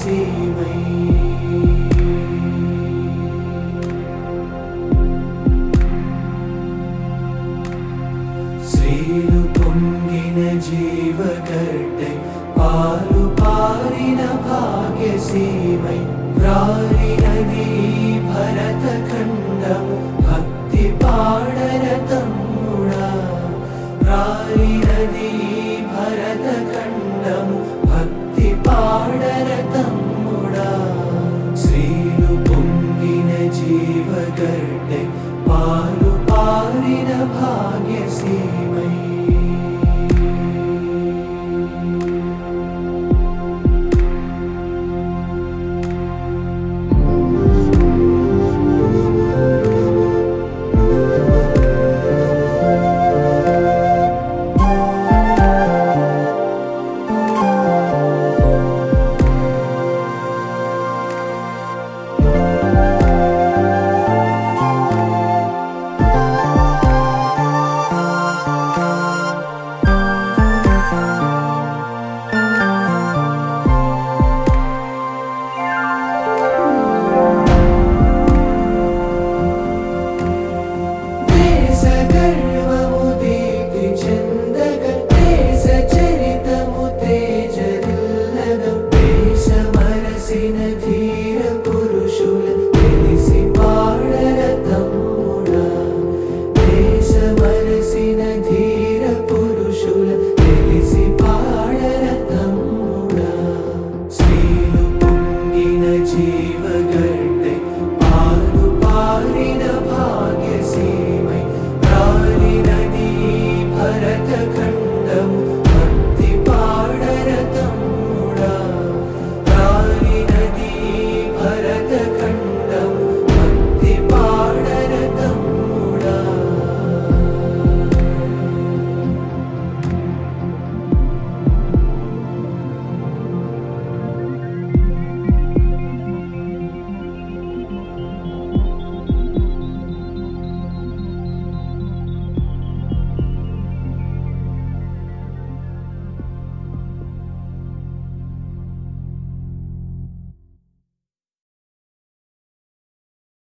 భాగ్యసీమై శ్రీలు పొంగిన జీవగడ్డై పాలు పారిన భాగ్యసీమై వ్రాలినది భరత ఖండము భక్తి పాడర తమ్ముడా వ్రాలినది భరత ఖండము భక్తి పాడర తమ్ముడా శ్రీలు పొంగిన జీవగడ్డై పాలు పారిన భాగ్యసీమై ధీర పురుషుల తెలిసి పాడర తమ్ముడా దేశమరసిన ధీర పురుషుల తెలిసి పాడర తమ్ముడా శ్రీలు పొంగిన